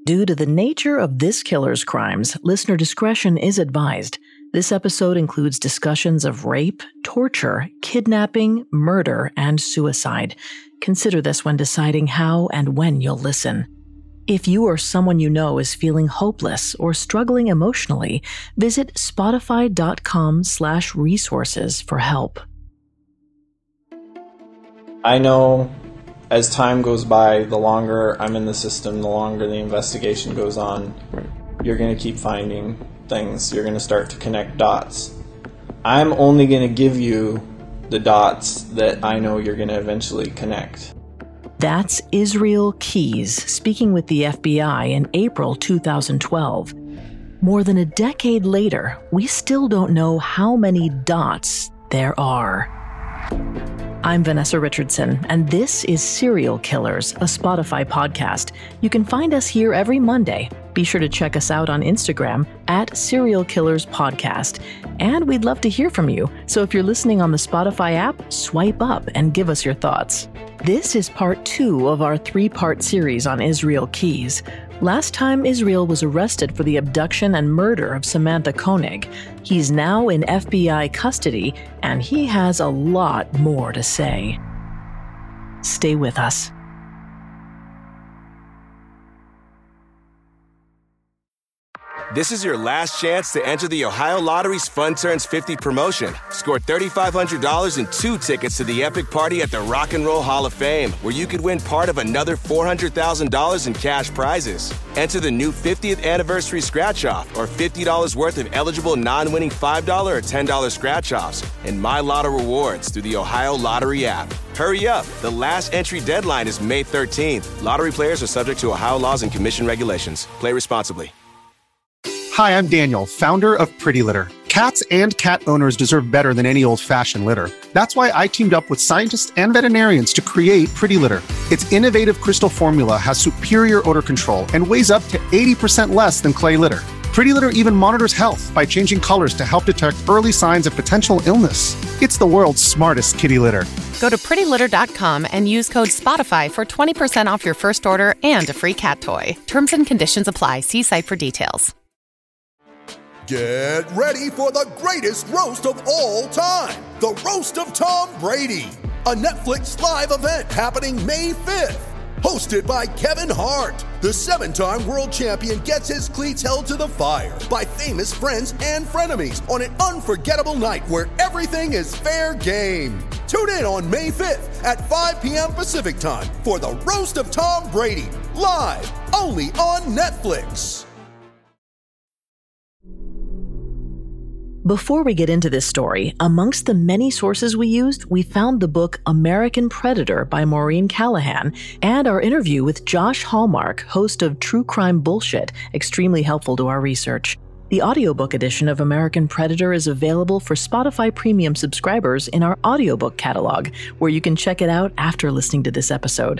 Due to the nature of this killer's crimes, listener discretion is advised. This episode includes discussions of rape, torture, kidnapping, murder, and suicide. Consider this when deciding how and when you'll listen. If you or someone you know is feeling hopeless or struggling emotionally, visit spotify.com/resources for help. I know as time goes by, the longer I'm in the system, the longer the investigation goes on, you're going to keep finding things. You're going to start to connect dots. I'm only going to give you the dots that I know you're going to eventually connect. That's Israel Keyes speaking with the FBI in April 2012. More than a decade later, we still don't know how many dots there are. I'm Vanessa Richardson, and this is Serial Killers, a Spotify podcast. You can find us here every Monday. Be sure to check us out on Instagram at Serial Killers Podcast. And we'd love to hear from you. So if you're listening on the Spotify app, swipe up and give us your thoughts. This is part 2 of our 3-part series on Israel Keyes. Last time, Israel was arrested for the abduction and murder of Samantha Koenig. He's now in FBI custody, and he has a lot more to say. Stay with us. This is your last chance to enter the Ohio Lottery's Fun Turns 50 promotion. Score $3,500 and 2 tickets to the epic party at the Rock and Roll Hall of Fame, where you could win part of another $400,000 in cash prizes. Enter the new 50th anniversary scratch-off or $50 worth of eligible non-winning $5 or $10 scratch-offs and My Lotto rewards through the Ohio Lottery app. Hurry up. The last entry deadline is May 13th. Lottery players are subject to Ohio laws and commission regulations. Play responsibly. Hi, I'm Daniel, founder of Pretty Litter. Cats and cat owners deserve better than any old-fashioned litter. That's why I teamed up with scientists and veterinarians to create Pretty Litter. Its innovative crystal formula has superior odor control and weighs up to 80% less than clay litter. Pretty Litter even monitors health by changing colors to help detect early signs of potential illness. It's the world's smartest kitty litter. Go to prettylitter.com and use code SPOTIFY for 20% off your first order and a free cat toy. Terms and conditions apply. See site for details. Get ready for the greatest roast of all time, the Roast of Tom Brady, a Netflix live event happening May 5th. Hosted by Kevin Hart, the 7-time world champion gets his cleats held to the fire by famous friends and frenemies on an unforgettable night where everything is fair game. Tune in on May 5th at 5 p.m. Pacific time for the Roast of Tom Brady, live only on Netflix. Before we get into this story, amongst the many sources we used, we found the book American Predator by Maureen Callahan and our interview with Josh Hallmark, host of True Crime Bullshit, extremely helpful to our research. The audiobook edition of American Predator is available for Spotify Premium subscribers in our audiobook catalog, where you can check it out after listening to this episode.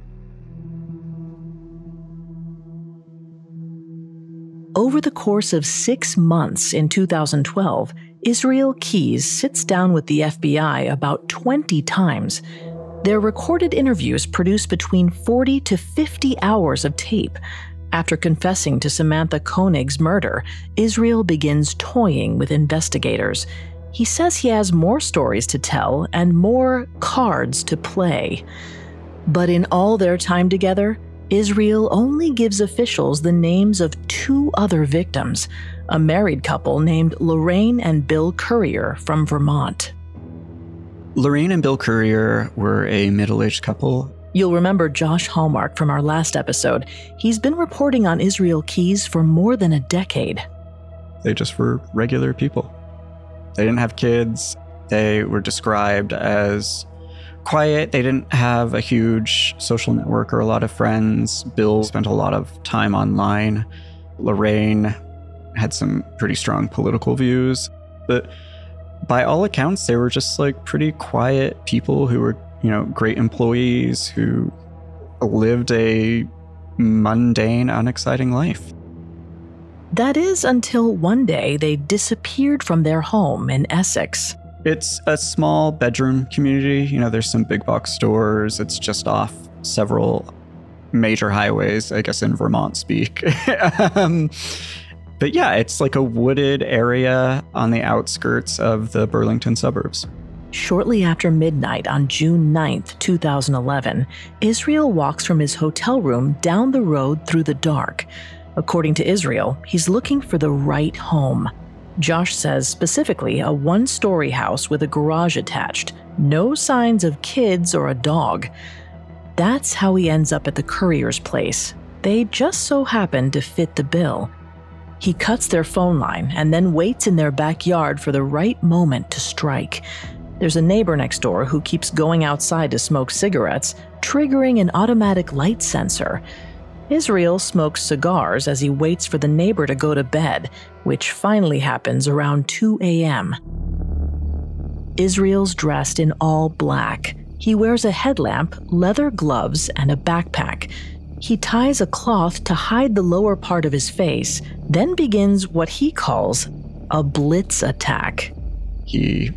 Over the course of 6 months in 2012, Israel Keyes sits down with the FBI about 20 times. Their recorded interviews produce between 40 to 50 hours of tape. After confessing to Samantha Koenig's murder, Israel begins toying with investigators. He says he has more stories to tell and more cards to play. But in all their time together, Israel only gives officials the names of 2 other victims, a married couple named Lorraine and Bill Currier from Vermont. Lorraine and Bill Currier were a middle-aged couple. You'll remember Josh Hallmark from our last episode. He's been reporting on Israel Keyes for more than a decade. They just were regular people. They didn't have kids. They were described as quiet. They didn't have a huge social network or a lot of friends. Bill spent a lot of time online. Lorraine had some pretty strong political views. But by all accounts, they were just like pretty quiet people who were, great employees who lived a mundane, unexciting life. That is until one day they disappeared from their home in Essex. It's a small bedroom community. There's some big box stores. It's just off several major highways, I guess in Vermont speak. But yeah, it's like a wooded area on the outskirts of the Burlington suburbs. Shortly after midnight on June 9th, 2011, Israel walks from his hotel room down the road through the dark. According to Israel, he's looking for the right home. Josh says specifically a one-story house with a garage attached. No signs of kids or a dog. That's how he ends up at the courier's place. They just so happen to fit the bill. He cuts their phone line and then waits in their backyard for the right moment to strike. There's a neighbor next door who keeps going outside to smoke cigarettes, triggering an automatic light sensor. Israel smokes cigars as he waits for the neighbor to go to bed, which finally happens around 2 a.m. Israel's dressed in all black. He wears a headlamp, leather gloves, and a backpack. He ties a cloth to hide the lower part of his face, then begins what he calls a blitz attack. He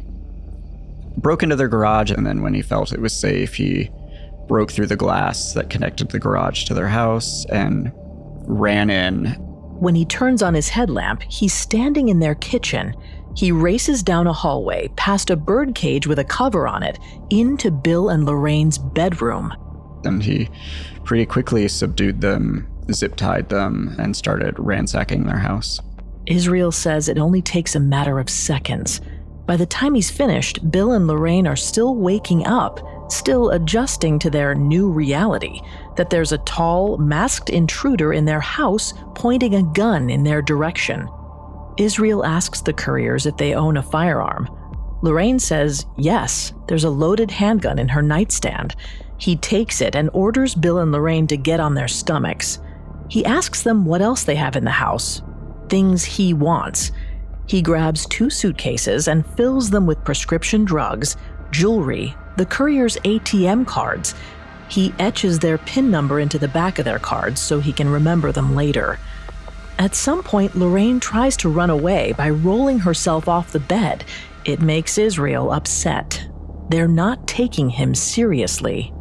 broke into their garage, and then when he felt it was safe, he broke through the glass that connected the garage to their house and ran in. When he turns on his headlamp, he's standing in their kitchen. He races down a hallway, past a bird cage with a cover on it, into Bill and Lorraine's bedroom. And he pretty quickly subdued them, zip-tied them, and started ransacking their house. Israel says it only takes a matter of seconds. By the time he's finished, Bill and Lorraine are still waking up, still adjusting to their new reality, that there's a tall, masked intruder in their house pointing a gun in their direction. Israel asks the couriers if they own a firearm. Lorraine says yes, there's a loaded handgun in her nightstand. He takes it and orders Bill and Lorraine to get on their stomachs. He asks them what else they have in the house, things he wants. He grabs 2 suitcases and fills them with prescription drugs, jewelry, the courier's ATM cards. He etches their PIN number into the back of their cards so he can remember them later. At some point, Lorraine tries to run away by rolling herself off the bed. It makes Israel upset. They're not taking him seriously.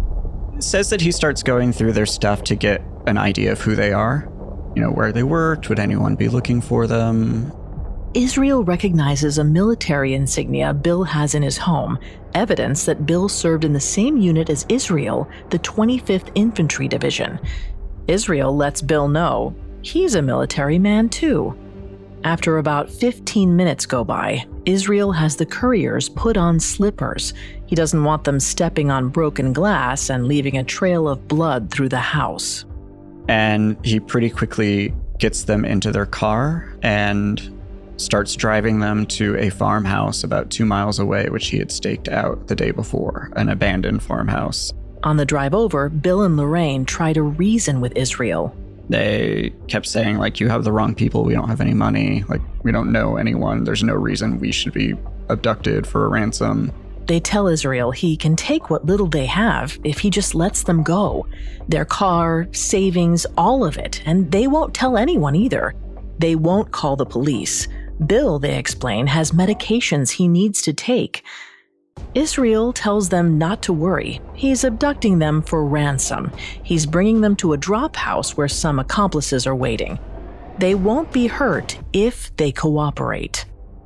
It says that he starts going through their stuff to get an idea of who they are. You know, where they worked, would anyone be looking for them? Israel recognizes a military insignia Bill has in his home, evidence that Bill served in the same unit as Israel, the 25th Infantry Division. Israel lets Bill know he's a military man too. After about 15 minutes go by, Israel has the couriers put on slippers. He doesn't want them stepping on broken glass and leaving a trail of blood through the house. And he pretty quickly gets them into their car and starts driving them to a farmhouse about 2 miles away, which he had staked out the day before, an abandoned farmhouse. On the drive over, Bill and Lorraine try to reason with Israel. They kept saying, like, you have the wrong people, we don't have any money, like, we don't know anyone, there's no reason we should be abducted for a ransom. They tell Israel he can take what little they have if he just lets them go. Their car, savings, all of it, and they won't tell anyone either. They won't call the police. Bill, they explain, has medications he needs to take. Israel tells them not to worry. He's abducting them for ransom. He's bringing them to a drop house where some accomplices are waiting. They won't be hurt if they cooperate.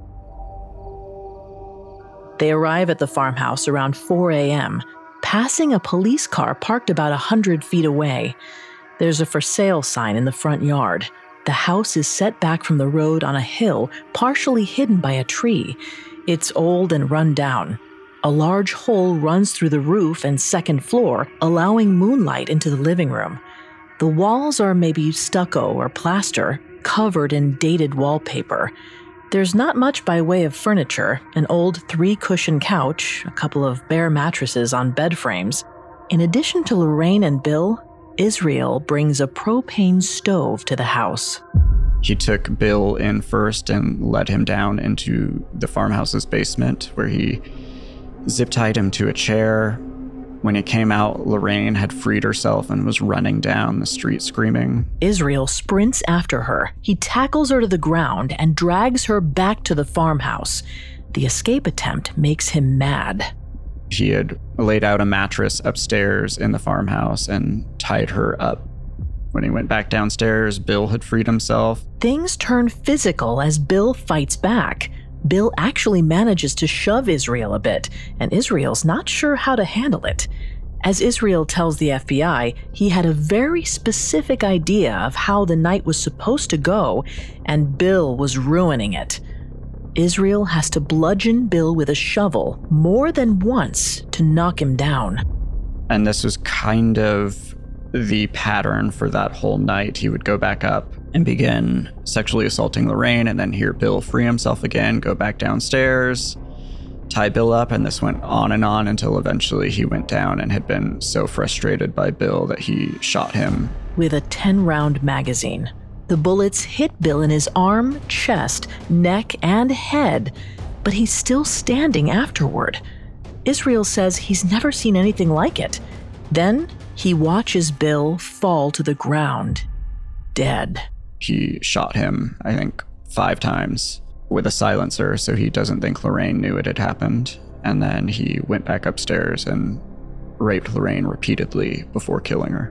They arrive at the farmhouse around 4 a.m., passing a police car parked about 100 feet away. There's a for sale sign in the front yard. The house is set back from the road on a hill, partially hidden by a tree. It's old and run down. A large hole runs through the roof and second floor, allowing moonlight into the living room. The walls are maybe stucco or plaster, covered in dated wallpaper. There's not much by way of furniture, an old 3-cushion couch, a couple of bare mattresses on bed frames. In addition to Lorraine and Bill, Israel brings a propane stove to the house. He took Bill in first and led him down into the farmhouse's basement, where he zip-tied him to a chair. When he came out, Lorraine had freed herself and was running down the street screaming. Israel sprints after her. He tackles her to the ground and drags her back to the farmhouse. The escape attempt makes him mad. He had laid out a mattress upstairs in the farmhouse and tied her up. When he went back downstairs, Bill had freed himself. Things turn physical as Bill fights back. Bill actually manages to shove Israel a bit, and Israel's not sure how to handle it. As Israel tells the FBI, he had a very specific idea of how the night was supposed to go, and Bill was ruining it. Israel has to bludgeon Bill with a shovel more than once to knock him down. And this was kind of the pattern for that whole night. He would go back up and begin sexually assaulting Lorraine, and then hear Bill free himself again, go back downstairs, tie Bill up, and this went on and on until eventually he went down and had been so frustrated by Bill that he shot him. With a 10-round magazine. The bullets hit Bill in his arm, chest, neck, and head, but he's still standing afterward. Israel says he's never seen anything like it. Then he watches Bill fall to the ground, dead. He shot him, I think, 5 times with a silencer so he doesn't think Lorraine knew it had happened. And then he went back upstairs and raped Lorraine repeatedly before killing her.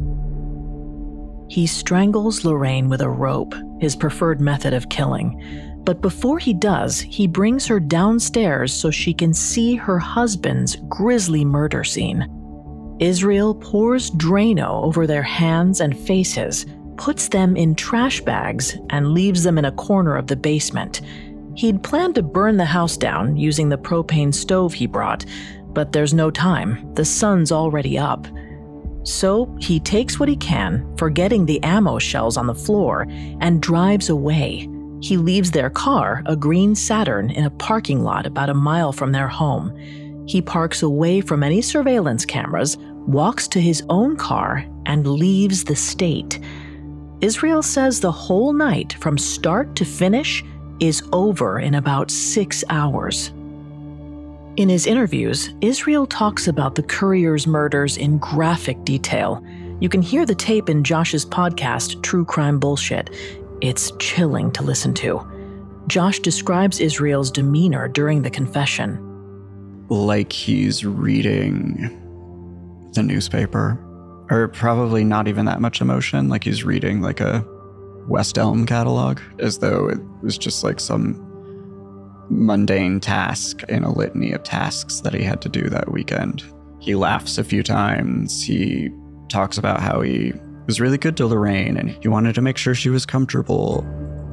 He strangles Lorraine with a rope, his preferred method of killing. But before he does, he brings her downstairs so she can see her husband's grisly murder scene. Israel pours Drano over their hands and faces, puts them in trash bags, and leaves them in a corner of the basement. He'd planned to burn the house down using the propane stove he brought, but there's no time. The sun's already up. So he takes what he can, forgetting the ammo shells on the floor, and drives away. He leaves their car, a green Saturn, in a parking lot about a mile from their home. He parks away from any surveillance cameras, walks to his own car, and leaves the state. Israel says the whole night, from start to finish, is over in about 6 hours. In his interviews, Israel talks about the Courier's murders in graphic detail. You can hear the tape in Josh's podcast, True Crime Bullshit. It's chilling to listen to. Josh describes Israel's demeanor during the confession. Like he's reading the newspaper, or probably not even that much emotion, like he's reading like a West Elm catalog, as though it was just like some mundane task in a litany of tasks that he had to do that weekend. He laughs a few times. He talks about how he was really good to Lorraine and he wanted to make sure she was comfortable.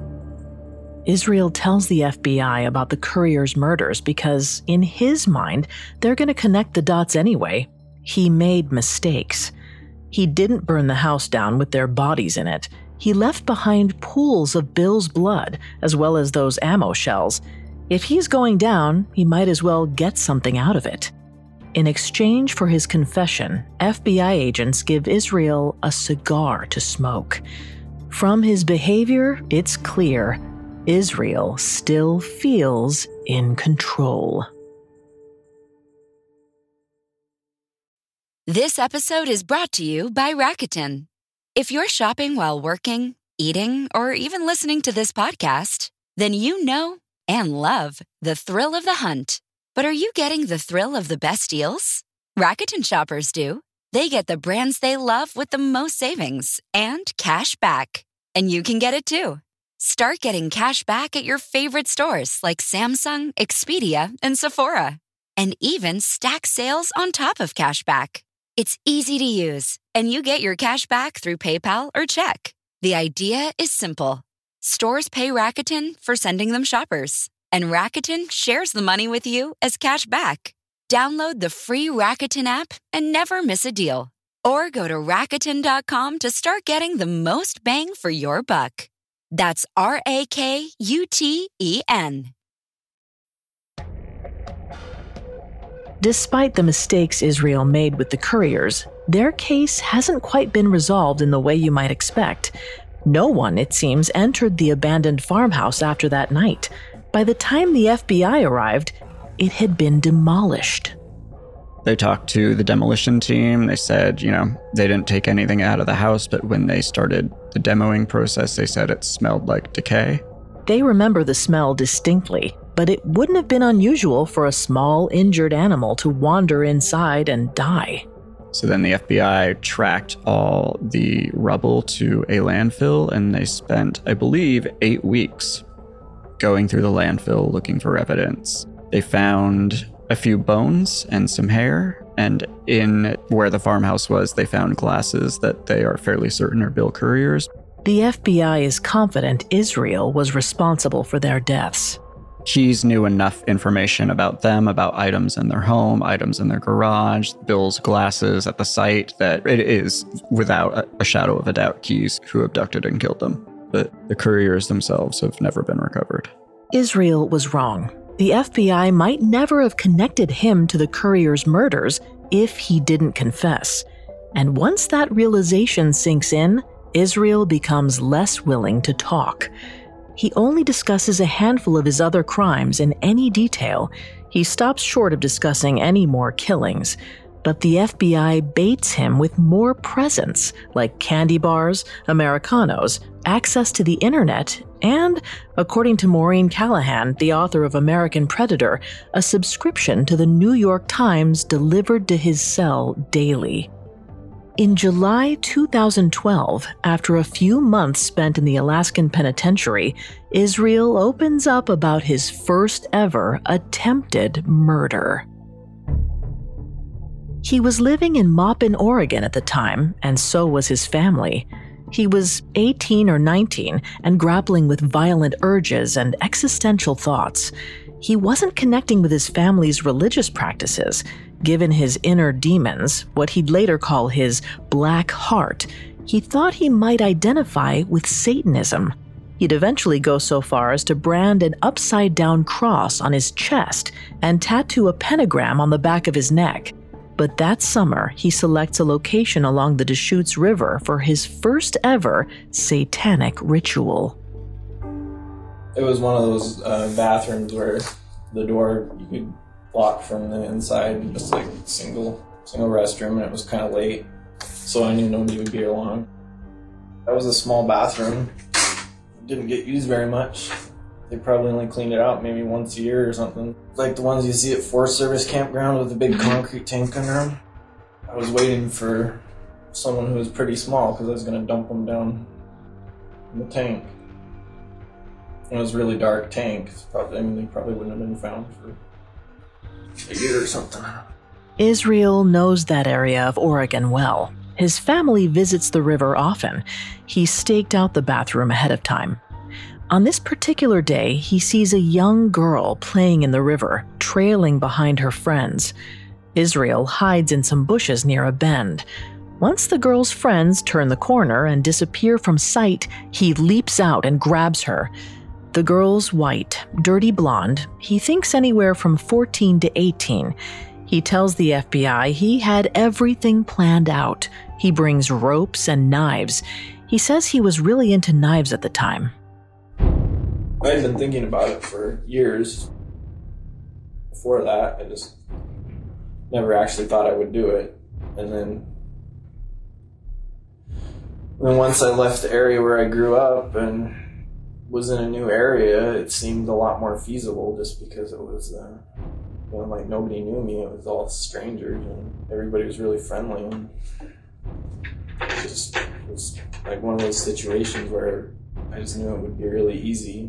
Israel tells the FBI about the Courier's murders because, in his mind, they're going to connect the dots anyway. He made mistakes. He didn't burn the house down with their bodies in it. He left behind pools of Bill's blood, as well as those ammo shells. If he's going down, he might as well get something out of it. In exchange for his confession, FBI agents give Israel a cigar to smoke. From his behavior, it's clear Israel still feels in control. This episode is brought to you by Rakuten. If you're shopping while working, eating, or even listening to this podcast, then you know and love the thrill of the hunt. But are you getting the thrill of the best deals? Rakuten shoppers do. They get the brands they love with the most savings and cash back. And you can get it too. Start getting cash back at your favorite stores like Samsung, Expedia, and Sephora. And even stack sales on top of cash back. It's easy to use, and you get your cash back through PayPal or check. The idea is simple. Stores pay Rakuten for sending them shoppers, and Rakuten shares the money with you as cash back. Download the free Rakuten app and never miss a deal. Or go to Rakuten.com to start getting the most bang for your buck. That's Rakuten. Despite the mistakes Israel made with the Couriers, their case hasn't quite been resolved in the way you might expect. No one, it seems, entered the abandoned farmhouse after that night. By the time the FBI arrived, it had been demolished. They talked to the demolition team. They said, they didn't take anything out of the house, but when they started the demoing process, they said it smelled like decay. They remember the smell distinctly. but it wouldn't have been unusual for a small, injured animal to wander inside and die. So then the FBI tracked all the rubble to a landfill, and they spent, I believe, 8 weeks going through the landfill looking for evidence. They found a few bones and some hair, and in where the farmhouse was, they found glasses that they are fairly certain are Bill Courier's. The FBI is confident Israel was responsible for their deaths. Keyes knew enough information about them, about items in their home, items in their garage, Bill's glasses at the site, that it is, without a shadow of a doubt, Keyes who abducted and killed them. But the Couriers themselves have never been recovered. Israel was wrong. The FBI might never have connected him to the Couriers' murders if he didn't confess. And once that realization sinks in, Israel becomes less willing to talk. He only discusses a handful of his other crimes in any detail. He stops short of discussing any more killings. But the FBI baits him with more presents, like candy bars, Americanos, access to the internet, and, according to Maureen Callahan, the author of American Predator, a subscription to the New York Times delivered to his cell daily. In July 2012, after a few months spent in the Alaskan penitentiary, Israel opens up about his first ever attempted murder. He was living in Maupin, Oregon at the time, and so was his family. He was 18 or 19 and grappling with violent urges and existential thoughts. He wasn't connecting with his family's religious practices. Given his inner demons, what he'd later call his black heart, he thought he might identify with Satanism. He'd eventually go so far as to brand an upside-down cross on his chest and tattoo a pentagram on the back of his neck. But that summer, he selects a location along the Deschutes River for his first ever satanic ritual. It was one of those bathrooms where the door you could lock from the inside, just like single restroom, and it was kind of late, so I knew nobody would be along. That was a small bathroom. It didn't get used very much. They probably only cleaned it out maybe once a year or something. Like the ones you see at Forest Service campground with a big concrete tank under them. I was waiting for someone who was pretty small because I was going to dump them down in the tank. It was a really dark tank. They probably wouldn't have been found for a year or something. Israel knows that area of Oregon well. His family visits the river often. He staked out the bathroom ahead of time. On this particular day, he sees a young girl playing in the river, trailing behind her friends. Israel hides in some bushes near a bend. Once the girl's friends turn the corner and disappear from sight, he leaps out and grabs her. The girl's white, dirty blonde. He thinks anywhere from 14 to 18. He tells the FBI he had everything planned out. He brings ropes and knives. He says he was really into knives at the time. I had been thinking about it for years. Before that, I just never actually thought I would do it. And then once I left the area where I grew up and was in a new area, it seemed a lot more feasible just because it was, like nobody knew me. It was all strangers and everybody was really friendly. And it was like one of those situations where I just knew it would be really easy.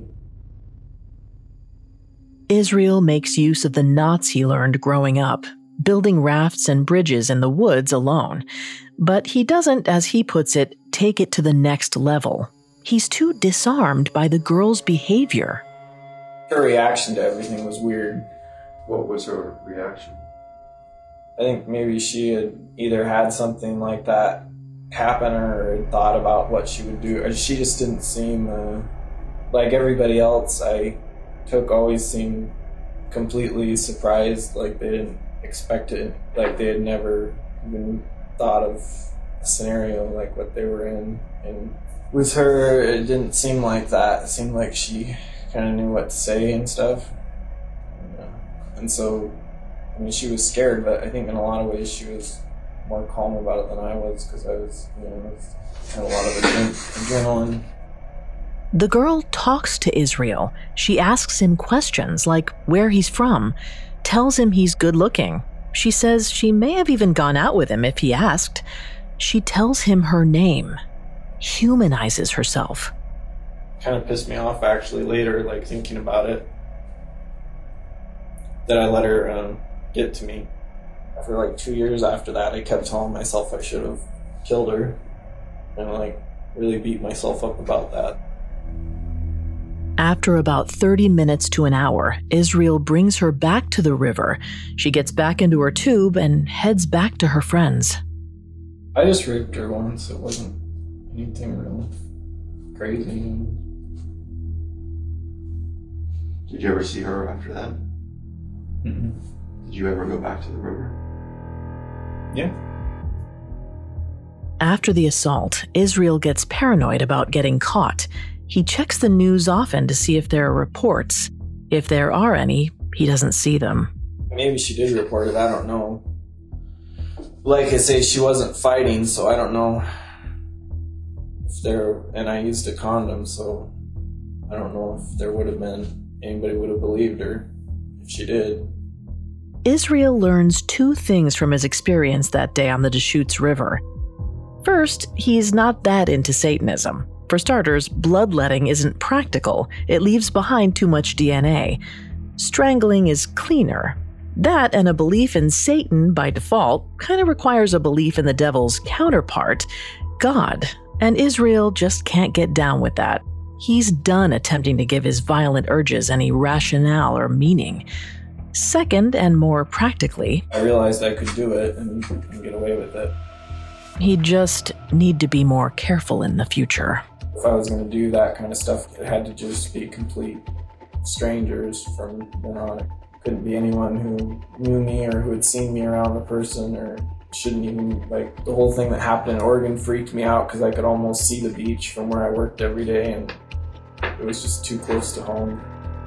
Israel makes use of the knots he learned growing up, building rafts and bridges in the woods alone. But he doesn't, as he puts it, take it to the next level. He's too disarmed by the girl's behavior. Her reaction to everything was weird. What was her reaction? I think maybe she had either had something like that happen or had thought about what she would do. She just didn't seem like everybody else I took always seemed completely surprised, like they didn't expect it, like they had never even thought of a scenario like what they were in. And with her, it didn't seem like that. It seemed like she kind of knew what to say and stuff. And so, I mean, she was scared, but I think in a lot of ways she was more calm about it than I was, because I was, had a lot of adrenaline. The girl talks to Israel. She asks him questions like where he's from, tells him he's good looking. She says she may have even gone out with him if he asked. She tells him her name, humanizes herself. Kind of pissed me off actually later, like thinking about it, that I let her get to me. For like 2 years after that, I kept telling myself I should have killed her, and like really beat myself up about that. After about 30 minutes to an hour, Israel brings her back to the river. She gets back into her tube and heads back to her friends. I just raped her once. It wasn't anything real crazy. Did you ever see her after that? Mm-hmm. Did you ever go back to the river? Yeah. After the assault, Israel gets paranoid about getting caught. He checks the news often to see if there are reports. If there are any, he doesn't see them. Maybe she did report it, I don't know. Like I say, she wasn't fighting, so I don't know if there, and I used a condom, so I don't know if there would have been, anybody would have believed her if she did. Israel learns 2 things from his experience that day on the Deschutes River. First, he's not that into Satanism. For starters, bloodletting isn't practical. It leaves behind too much DNA. Strangling is cleaner. That and a belief in Satan by default kind of requires a belief in the devil's counterpart, God. And Israel just can't get down with that. He's done attempting to give his violent urges any rationale or meaning. Second, and more practically, I realized I could do it and get away with it. He'd just need to be more careful in the future. If I was going to do that kind of stuff, it had to just be complete strangers from then on. It couldn't be anyone who knew me or who had seen me around the person, or shouldn't even, like, the whole thing that happened in Oregon freaked me out because I could almost see the beach from where I worked every day, and it was just too close to home.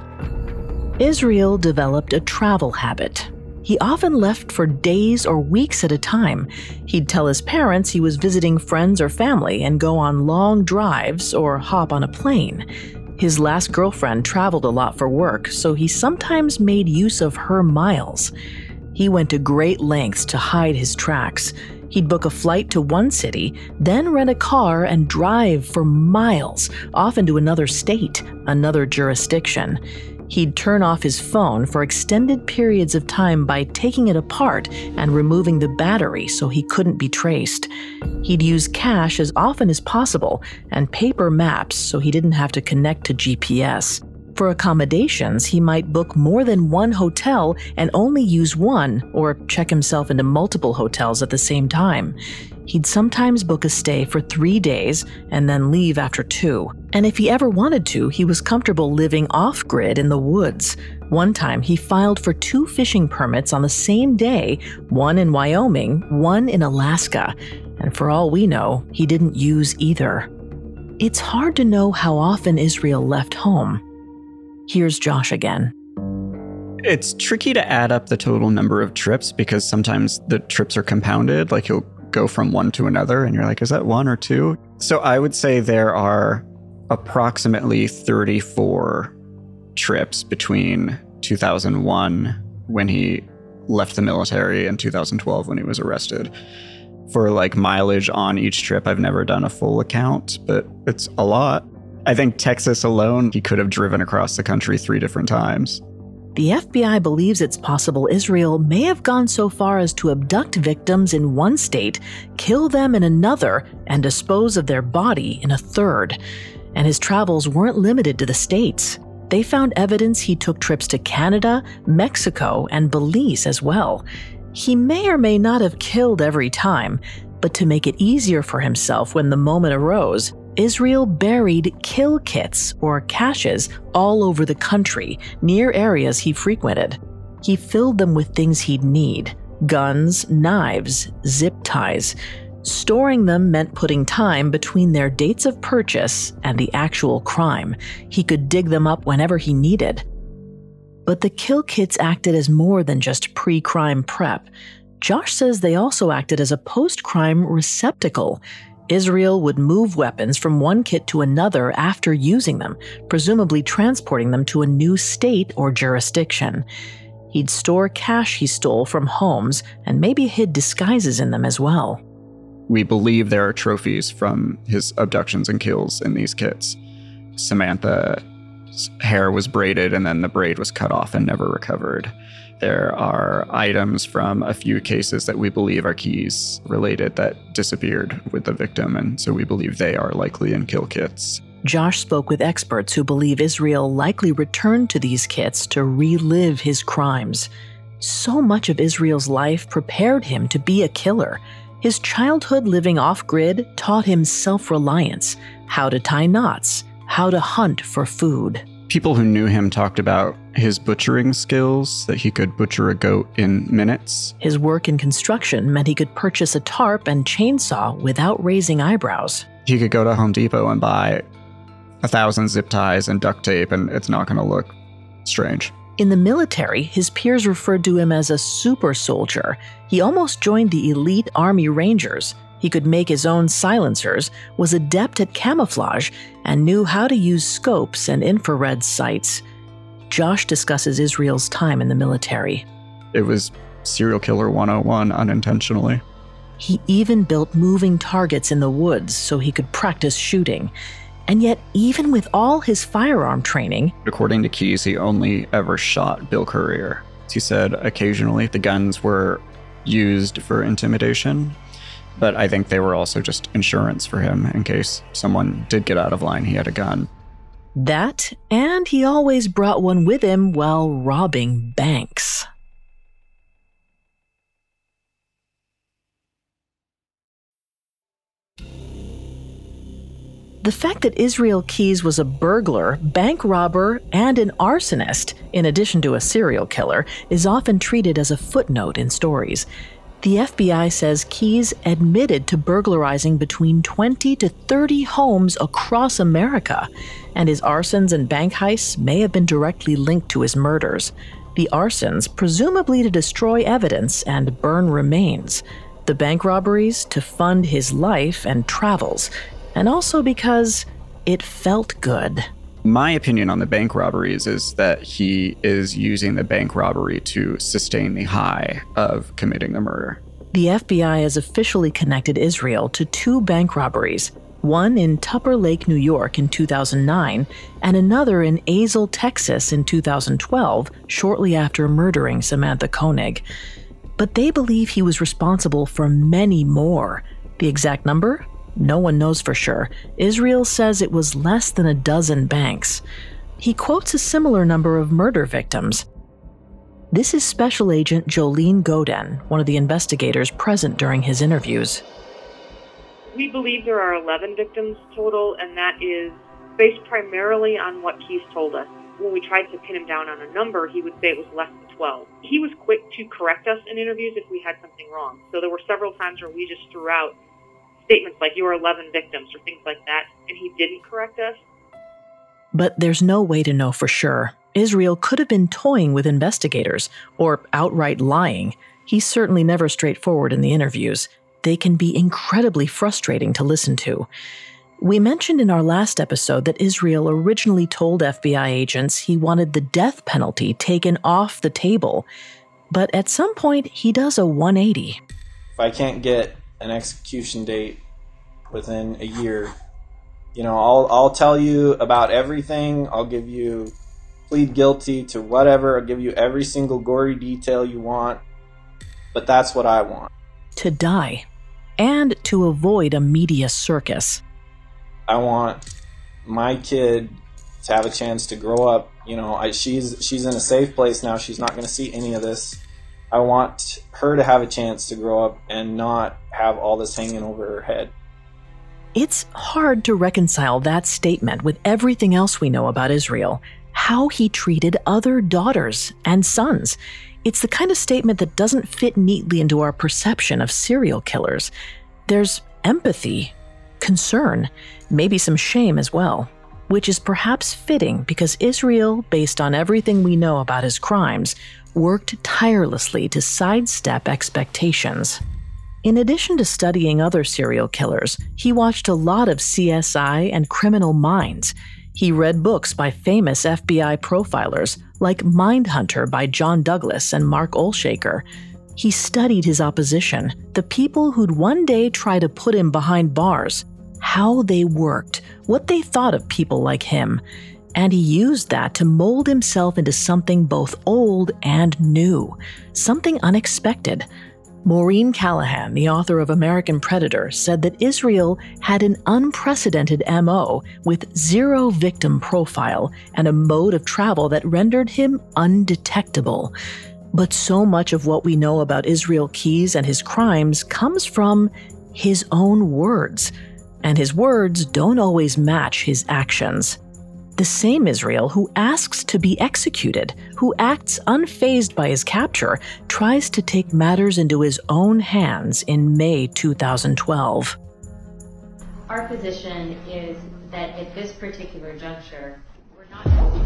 Israel developed a travel habit. He often left for days or weeks at a time. He'd tell his parents he was visiting friends or family and go on long drives or hop on a plane. His last girlfriend traveled a lot for work, so he sometimes made use of her miles. He went to great lengths to hide his tracks. He'd book a flight to one city, then rent a car and drive for miles, often to another state, another jurisdiction. He'd turn off his phone for extended periods of time by taking it apart and removing the battery so he couldn't be traced. He'd use cash as often as possible and paper maps so he didn't have to connect to GPS. For accommodations, he might book more than one hotel and only use one, or check himself into multiple hotels at the same time. He'd sometimes book a stay for 3 days and then leave after 2. And if he ever wanted to, he was comfortable living off-grid in the woods. One time, he filed for 2 fishing permits on the same day, one in Wyoming, one in Alaska. And for all we know, he didn't use either. It's hard to know how often Israel left home. Here's Josh again. It's tricky to add up the total number of trips because sometimes the trips are compounded, like he'll go from one to another and you're like, is that 1 or 2? So I would say there are approximately 34 trips between 2001 when he left the military and 2012 when he was arrested. For like mileage on each trip, I've never done a full account, but it's a lot. I think Texas alone, he could have driven across the country 3 different times. The FBI believes it's possible Israel may have gone so far as to abduct victims in one state, kill them in another, and dispose of their body in a third. And his travels weren't limited to the States. They found evidence he took trips to Canada, Mexico, and Belize as well. He may or may not have killed every time, but to make it easier for himself when the moment arose, Israel buried kill kits, or caches, all over the country, near areas he frequented. He filled them with things he'd need: guns, knives, zip ties. Storing them meant putting time between their dates of purchase and the actual crime. He could dig them up whenever he needed. But the kill kits acted as more than just pre-crime prep. Josh says they also acted as a post-crime receptacle. Israel would move weapons from one kit to another after using them, presumably transporting them to a new state or jurisdiction. He'd store cash he stole from homes and maybe hid disguises in them as well. We believe there are trophies from his abductions and kills in these kits. Samantha's hair was braided and then the braid was cut off and never recovered. There are items from a few cases that we believe are keys related that disappeared with the victim, and so we believe they are likely in kill kits. Josh spoke with experts who believe Israel likely returned to these kits to relive his crimes. So much of Israel's life prepared him to be a killer. His childhood living off-grid taught him self-reliance, how to tie knots, how to hunt for food. People who knew him talked about his butchering skills, that he could butcher a goat in minutes. His work in construction meant he could purchase a tarp and chainsaw without raising eyebrows. He could go to Home Depot and buy 1,000 zip ties and duct tape, and it's not going to look strange. In the military, his peers referred to him as a super soldier. He almost joined the elite Army Rangers. He could make his own silencers, was adept at camouflage, and knew how to use scopes and infrared sights. Josh discusses Israel's time in the military. It was serial killer 101 unintentionally. He even built moving targets in the woods so he could practice shooting. And yet, even with all his firearm training... According to Keyes, he only ever shot Bill Courier. He said occasionally the guns were used for intimidation, but I think they were also just insurance for him in case someone did get out of line, he had a gun. That, and he always brought one with him while robbing banks. The fact that Israel Keyes was a burglar, bank robber, and an arsonist, in addition to a serial killer, is often treated as a footnote in stories. The FBI says Keyes admitted to burglarizing between 20 to 30 homes across America, and his arsons and bank heists may have been directly linked to his murders. The arsons, presumably to destroy evidence and burn remains. The bank robberies to fund his life and travels, and also because it felt good. My opinion on the bank robberies is that he is using the bank robbery to sustain the high of committing the murder. The FBI has officially connected Israel to 2 bank robberies, one in Tupper Lake, New York in 2009, and another in Azle, Texas in 2012, shortly after murdering Samantha Koenig. But they believe he was responsible for many more. The exact number? No one knows for sure. Israel says it was less than a dozen banks. He quotes a similar number of murder victims. This is Special Agent Jolene Godin, one of the investigators present during his interviews. We believe there are 11 victims total, and that is based primarily on what Keyes told us. When we tried to pin him down on a number, he would say it was less than 12. He was quick to correct us in interviews if we had something wrong. So there were several times where we just threw out statements like, you were 11 victims, or things like that, and he didn't correct us. But there's no way to know for sure. Israel could have been toying with investigators, or outright lying. He's certainly never straightforward in the interviews. They can be incredibly frustrating to listen to. We mentioned in our last episode that Israel originally told FBI agents he wanted the death penalty taken off the table. But at some point, he does a 180. If I can't get an execution date within a year, I'll tell you about everything. I'll give you plead guilty to whatever. I'll give you every single gory detail you want. But that's what I want. To die. And to avoid a media circus. I want my kid to have a chance to grow up. She's in a safe place now. She's not going to see any of this. I want her to have a chance to grow up and not have all this hanging over her head. It's hard to reconcile that statement with everything else we know about Israel, how he treated other daughters and sons. It's the kind of statement that doesn't fit neatly into our perception of serial killers. There's empathy, concern, maybe some shame as well, which is perhaps fitting because Israel, based on everything we know about his crimes, worked tirelessly to sidestep expectations. In addition to studying other serial killers, he watched a lot of CSI and Criminal Minds. He read books by famous FBI profilers like Mindhunter by John Douglas and Mark Olshaker. He studied his opposition, the people who'd one day try to put him behind bars, how they worked, what they thought of people like him, and he used that to mold himself into something both old and new, something unexpected. Maureen Callahan, the author of American Predator, said that Israel had an unprecedented MO with zero victim profile and a mode of travel that rendered him undetectable. But so much of what we know about Israel Keyes and his crimes comes from his own words, and his words don't always match his actions. The same Israel who asks to be executed, who acts unfazed by his capture, tries to take matters into his own hands in May 2012. Our position is that at this particular juncture, we're not...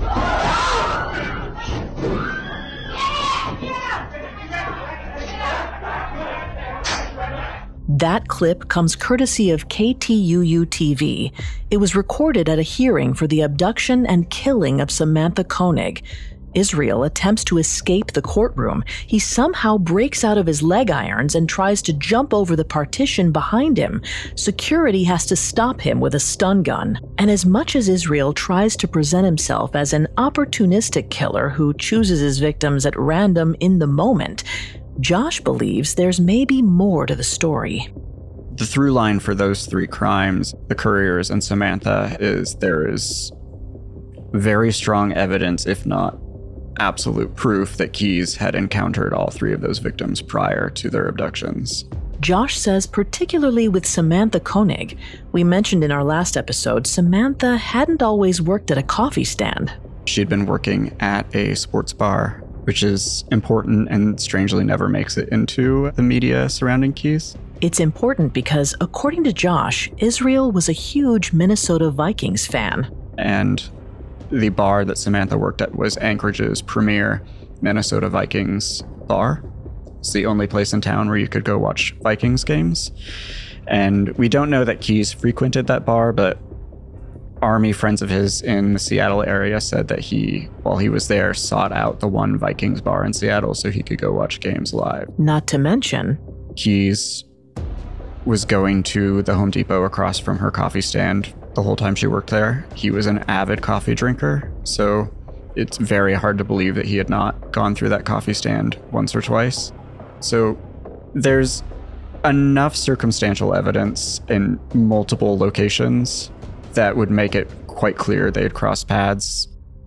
That clip comes courtesy of KTUU-TV. It was recorded at a hearing for the abduction and killing of Samantha Koenig. Israel attempts to escape the courtroom. He somehow breaks out of his leg irons and tries to jump over the partition behind him. Security has to stop him with a stun gun. And as much as Israel tries to present himself as an opportunistic killer who chooses his victims at random in the moment, Josh believes there's maybe more to the story. The through line for those three crimes, the Couriers and Samantha, is there is very strong evidence, if not absolute proof, that Keyes had encountered all three of those victims prior to their abductions. Josh says particularly with Samantha Koenig, we mentioned in our last episode, Samantha hadn't always worked at a coffee stand. She'd been working at a sports bar, which is important and strangely never makes it into the media surrounding Keyes. It's important because, according to Josh, Israel was a huge Minnesota Vikings fan. And the bar that Samantha worked at was Anchorage's premier Minnesota Vikings bar. It's the only place in town where you could go watch Vikings games. And we don't know that Keyes frequented that bar, but Army friends of his in the Seattle area said that he, while he was there, sought out the one Vikings bar in Seattle so he could go watch games live. Not to mention, Keyes was going to the Home Depot across from her coffee stand the whole time she worked there. He was an avid coffee drinker, so it's very hard to believe that he had not gone through that coffee stand once or twice. So there's enough circumstantial evidence in multiple locations that would make it quite clear they had crossed paths.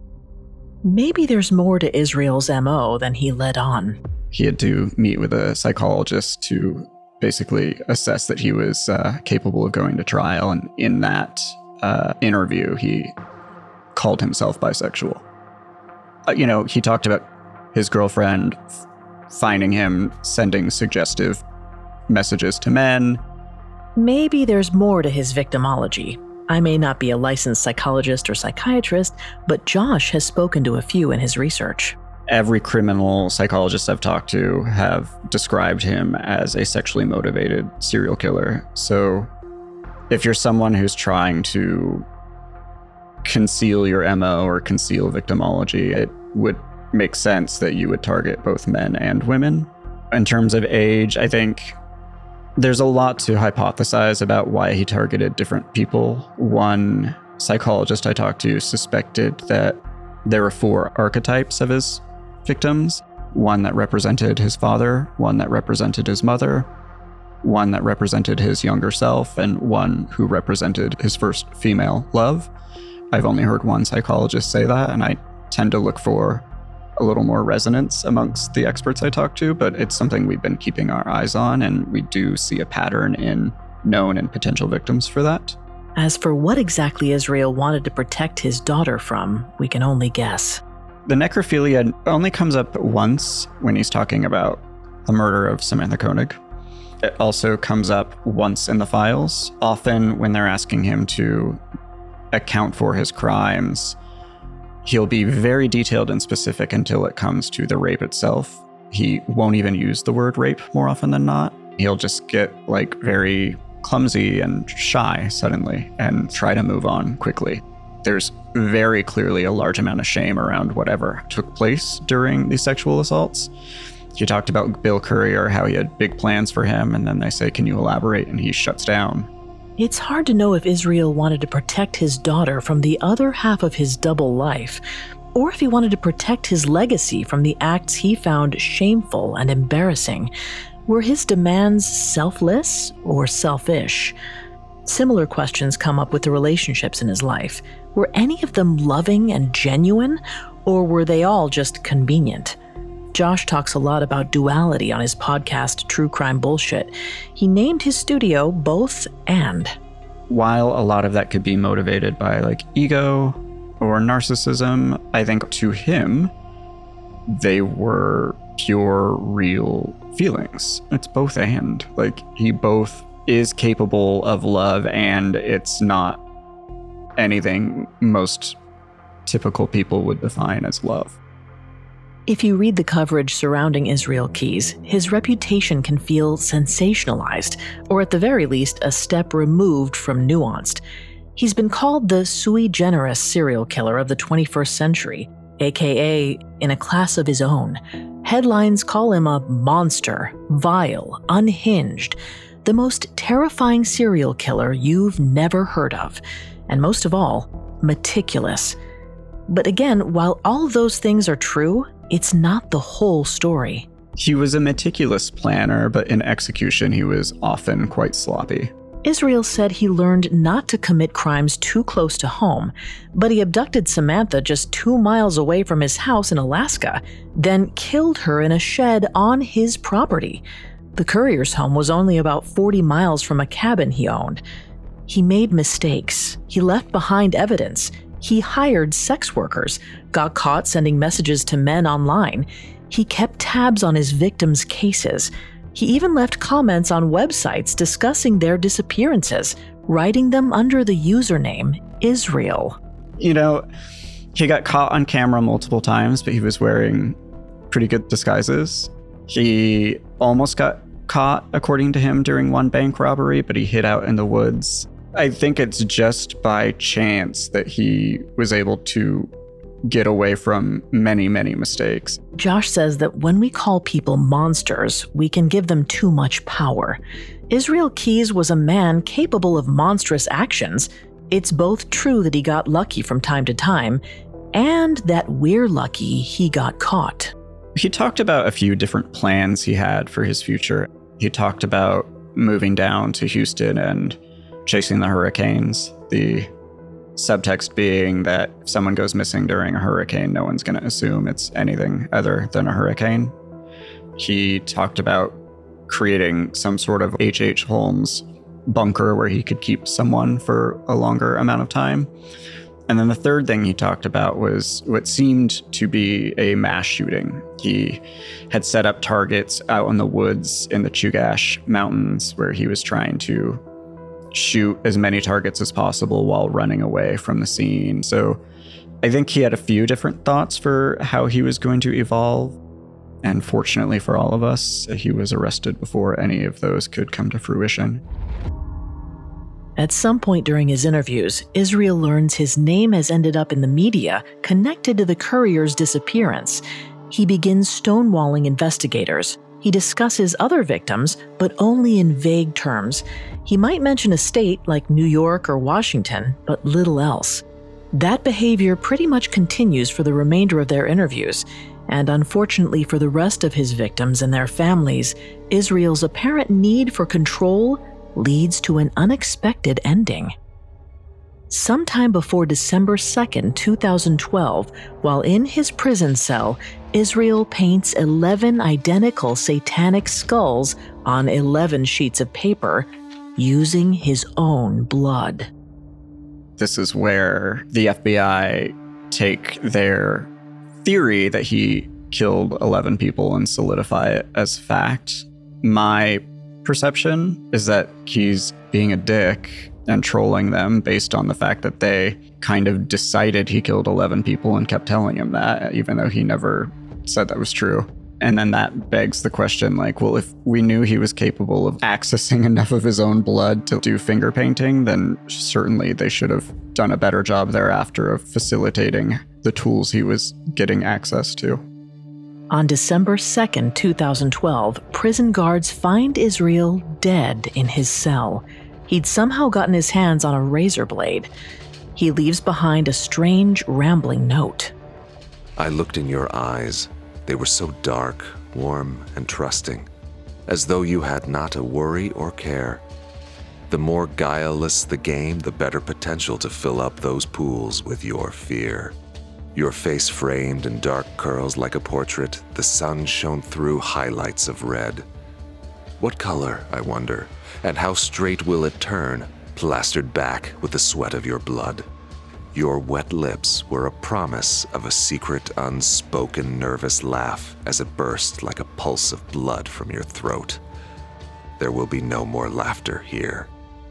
Maybe there's more to Israel's MO than he let on. He had to meet with a psychologist to basically assess that he was capable of going to trial, and in that interview, he called himself bisexual. He talked about his girlfriend finding him sending suggestive messages to men. Maybe there's more to his victimology. I may not be a licensed psychologist or psychiatrist, but Josh has spoken to a few in his research. Every criminal psychologist I've talked to have described him as a sexually motivated serial killer. So if you're someone who's trying to conceal your MO or conceal victimology, it would make sense that you would target both men and women. In terms of age, I think there's a lot to hypothesize about why he targeted different people. One psychologist I talked to suspected that there were 4 archetypes of his victims. One that represented his father, one that represented his mother, one that represented his younger self, and one who represented his first female love. I've only heard one psychologist say that, and I tend to look for a little more resonance amongst the experts I talk to, but it's something we've been keeping our eyes on, and we do see a pattern in known and potential victims for that. As for what exactly Israel wanted to protect his daughter from, we can only guess. The necrophilia only comes up once when he's talking about the murder of Samantha Koenig. It also comes up once in the files, often when they're asking him to account for his crimes. He'll be very detailed and specific until it comes to the rape itself. He won't even use the word rape more often than not. He'll just get like very clumsy and shy suddenly and try to move on quickly. There's very clearly a large amount of shame around whatever took place during these sexual assaults. He talked about Bill Courier, how he had big plans for him, and then they say, "Can you elaborate?" And he shuts down. It's hard to know if Israel wanted to protect his daughter from the other half of his double life, or if he wanted to protect his legacy from the acts he found shameful and embarrassing. Were his demands selfless or selfish? Similar questions come up with the relationships in his life. Were any of them loving and genuine, or were they all just convenient? Josh talks a lot about duality on his podcast, True Crime Bullshit. He named his studio Both and. While a lot of that could be motivated by like ego or narcissism, I think to him, they were pure, real feelings. It's both and. Like, he both is capable of love, and it's not anything most typical people would define as love. If you read the coverage surrounding Israel Keyes, his reputation can feel sensationalized, or at the very least, a step removed from nuanced. He's been called the sui generis serial killer of the 21st century, aka in a class of his own. Headlines call him a monster, vile, unhinged, the most terrifying serial killer you've never heard of, and most of all, meticulous. But again, while all those things are true, it's not the whole story. He was a meticulous planner, but in execution, he was often quite sloppy. Israel said he learned not to commit crimes too close to home, but he abducted Samantha just 2 miles away from his house in Alaska, then killed her in a shed on his property. The Courier's home was only about 40 miles from a cabin he owned. He made mistakes. He left behind evidence. He hired sex workers, got caught sending messages to men online. He kept tabs on his victims' cases. He even left comments on websites discussing their disappearances, writing them under the username Israel. You know, he got caught on camera multiple times, but he was wearing pretty good disguises. He almost got caught, according to him, during one bank robbery, but he hid out in the woods. I think it's just by chance that he was able to get away from many, many mistakes. Josh says that when we call people monsters, we can give them too much power. Israel Keyes was a man capable of monstrous actions. It's both true that he got lucky from time to time, and that we're lucky he got caught. He talked about a few different plans he had for his future. He talked about moving down to Houston and chasing the hurricanes. The subtext being that if someone goes missing during a hurricane, no one's going to assume it's anything other than a hurricane. He talked about creating some sort of H.H. Holmes bunker where he could keep someone for a longer amount of time. And then the third thing he talked about was what seemed to be a mass shooting. He had set up targets out in the woods in the Chugach Mountains where he was trying to shoot as many targets as possible while running away from the scene. So I think he had a few different thoughts for how he was going to evolve. And fortunately for all of us, he was arrested before any of those could come to fruition. At some point during his interviews, Israel learns his name has ended up in the media connected to the Courier's disappearance. He begins stonewalling investigators. He discusses other victims, but only in vague terms. He might mention a state like New York or Washington, but little else. That behavior pretty much continues for the remainder of their interviews, and unfortunately for the rest of his victims and their families, Israel's apparent need for control leads to an unexpected ending. Sometime before December 2nd, 2012, while in his prison cell, Israel paints 11 identical satanic skulls on 11 sheets of paper using his own blood. This is where the FBI take their theory that he killed 11 people and solidify it as fact. My perception is that he's being a dick and trolling them based on the fact that they kind of decided he killed 11 people and kept telling him that, even though he never said that was true. And then that begs the question, like, well, if we knew he was capable of accessing enough of his own blood to do finger painting, then certainly they should have done a better job thereafter of facilitating the tools he was getting access to. On December 2nd, 2012, prison guards find Israel dead in his cell. He'd somehow gotten his hands on a razor blade. He leaves behind a strange, rambling note. I looked in your eyes. They were so dark, warm, and trusting, as though you had not a worry or care. The more guileless the game, the better potential to fill up those pools with your fear. Your face framed in dark curls like a portrait, the sun shone through highlights of red. What color, I wonder, and how straight will it turn, plastered back with the sweat of your blood? Your wet lips were a promise of a secret, unspoken, nervous laugh as it burst like a pulse of blood from your throat. There will be no more laughter here.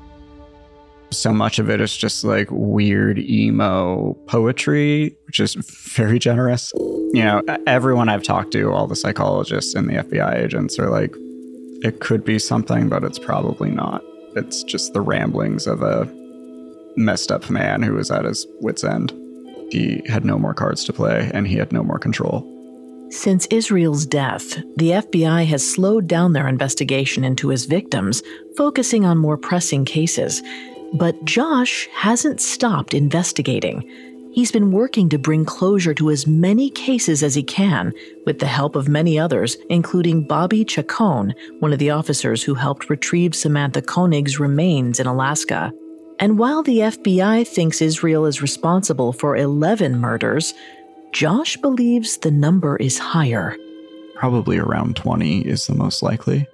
So much of it is just like weird emo poetry, which is very generous. You know, everyone I've talked to, all the psychologists and the FBI agents are like, it could be something, but it's probably not. It's just the ramblings of a messed up man who was at his wit's end. He had no more cards to play, and he had no more control. Since Israel's death, the FBI has slowed down their investigation into his victims, focusing on more pressing cases. But Josh hasn't stopped investigating. He's been working to bring closure to as many cases as he can, with the help of many others, including Bobby Chacon, one of the officers who helped retrieve Samantha Koenig's remains in Alaska. And while the FBI thinks Israel is responsible for 11 murders, Josh believes the number is higher. Probably around 20 is the most likely.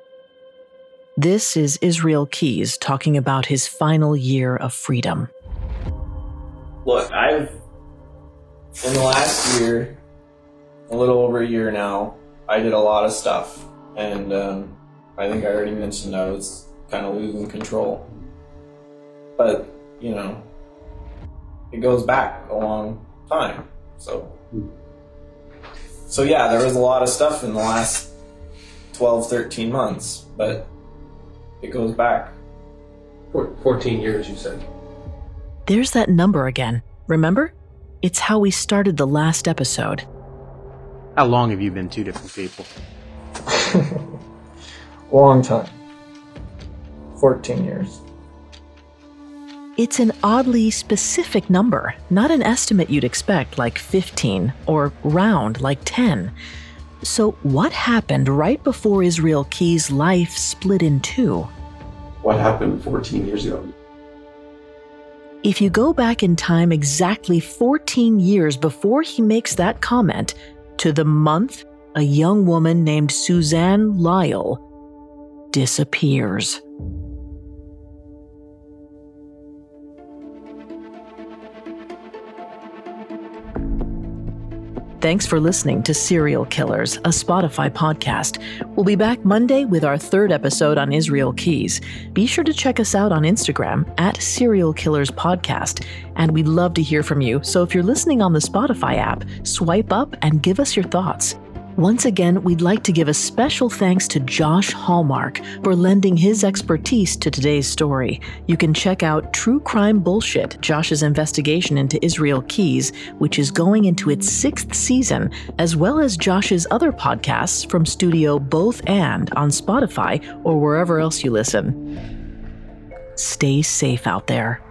This is Israel Keyes talking about his final year of freedom. Look, in the last year, a little over a year now, I did a lot of stuff. And I think I already mentioned I was kind of losing control. But, you know, it goes back a long time. So yeah, there was a lot of stuff in the last 12, 13 months, but it goes back. 14 years, you said. There's that number again. Remember? It's how we started the last episode. How long have you been two different people? Long time. 14 years. It's an oddly specific number, not an estimate you'd expect like 15 or round like 10. So what happened right before Israel Keyes' life split in two? What happened 14 years ago? If you go back in time exactly 14 years before he makes that comment, to the month a young woman named Suzanne Lyle disappears. Thanks for listening to Serial Killers, a Spotify podcast. We'll be back Monday with our third episode on Israel Keyes. Be sure to check us out on Instagram at Serial Killers Podcast. And we'd love to hear from you. So if you're listening on the Spotify app, swipe up and give us your thoughts. Once again, we'd like to give a special thanks to Josh Hallmark for lending his expertise to today's story. You can check out True Crime Bullshit, Josh's investigation into Israel Keyes, which is going into its 6th season, as well as Josh's other podcasts from Studio Both And on Spotify or wherever else you listen. Stay safe out there.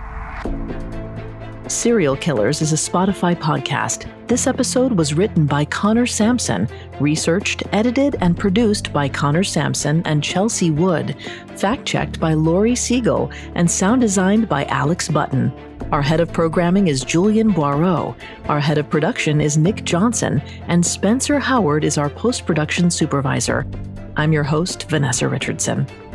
Serial Killers is a Spotify podcast. This episode was written by Connor Sampson, researched, edited, and produced by Connor Sampson and Chelsea Wood, fact-checked by Lori Siegel, and sound designed by Alex Button. Our head of programming is Julian Boireau. Our head of production is Nick Johnson, and Spencer Howard is our post-production supervisor. I'm your host, Vanessa Richardson.